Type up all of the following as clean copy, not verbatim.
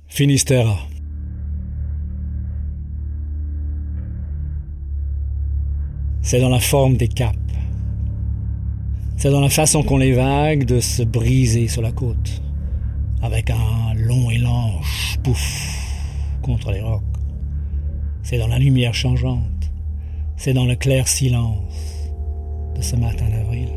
Finistera. C'est dans la forme des caps. C'est dans la façon qu'ont les vagues de se briser sur la côte, avec un long élan pouf contre les rocs. C'est dans la lumière changeante. C'est dans le clair silence de ce matin d'avril.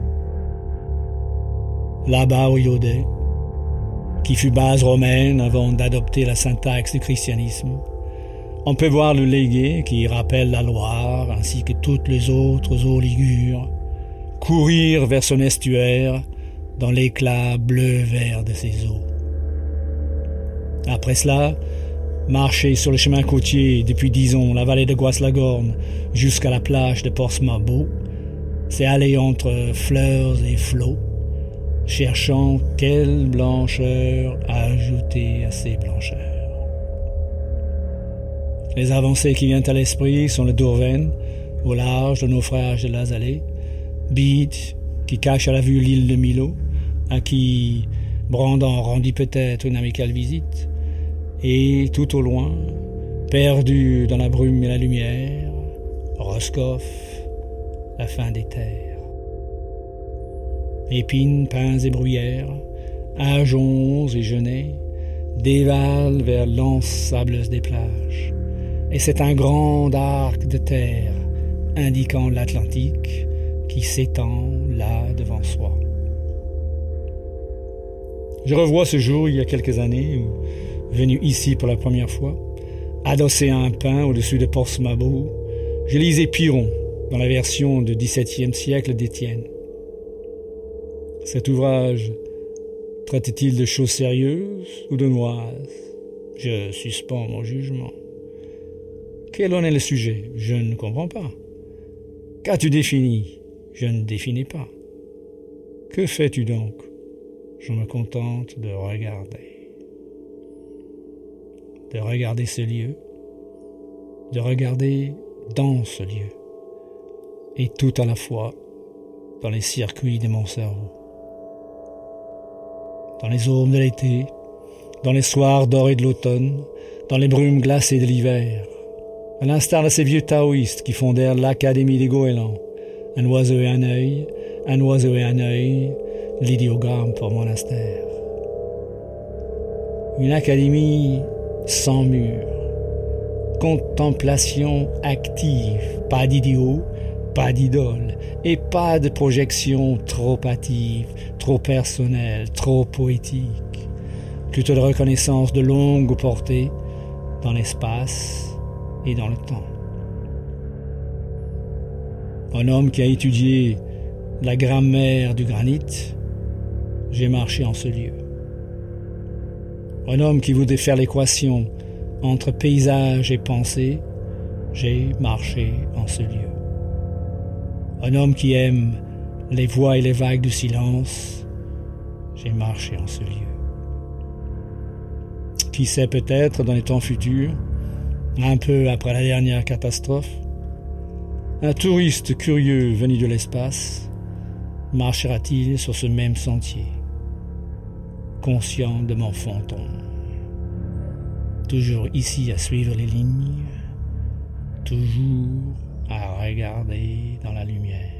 Là-bas au Iodé, qui fut base romaine avant d'adopter la syntaxe du christianisme, on peut voir le Légué qui rappelle la Loire ainsi que toutes les autres eaux ligures courir vers son estuaire dans l'éclat bleu-vert de ses eaux. Après cela, marcher sur le chemin côtier depuis, disons, la vallée de Guaslagorn jusqu'à la plage de Portsmouth, c'est aller entre fleurs et flots, cherchant quelle blancheur ajouter à ces blancheurs. Les avancées qui viennent à l'esprit sont le Dourven, au large le naufrage de Lazalé, Bede, qui cache à la vue l'île de Milo, à qui Brandon rendit peut-être une amicale visite, et tout au loin, perdu dans la brume et la lumière, Roscoff, la fin des terres. Épines, pins et bruyères, ajoncs et genêts dévalent vers l'anse sableuse des plages, et c'est un grand arc de terre indiquant l'Atlantique qui s'étend là devant soi. Je revois ce jour il y a quelques années où, venu ici pour la première fois, adossé à un pin au-dessus de Portsmouth, je lisais Piron dans la version du XVIIe siècle d'Étienne. Cet ouvrage traite-t-il de choses sérieuses ou de noises? Je suspends mon jugement. Quel en est le sujet? Je ne comprends pas. Qu'as-tu défini? Je ne définis pas. Que fais-tu donc? Je me contente de regarder. De regarder ce lieu, de regarder dans ce lieu, et tout à la fois dans les circuits de mon cerveau. Dans les aumes de l'été, dans les soirs dorés de l'automne, dans les brumes glacées de l'hiver, à l'instar de ces vieux taoïstes qui fondèrent l'Académie des Goélands, un oiseau et un œil, un oiseau et un œil, l'idéogramme pour monastère. Une académie sans mur, contemplation active, pas d'idéaux, pas d'idole, et pas de projection trop hâtive, trop personnelle, trop poétique, plutôt de reconnaissance de longue portée dans l'espace et dans le temps. Un homme qui a étudié la grammaire du granit, j'ai marché en ce lieu. Un homme qui voulait faire l'équation entre paysage et pensée, j'ai marché en ce lieu. Un homme qui aime les voix et les vagues du silence, j'ai marché en ce lieu. Qui sait, peut-être dans les temps futurs, un peu après la dernière catastrophe, un touriste curieux venu de l'espace marchera-t-il sur ce même sentier, conscient de mon fantôme, toujours ici à suivre les lignes, toujours à regarder dans la lumière.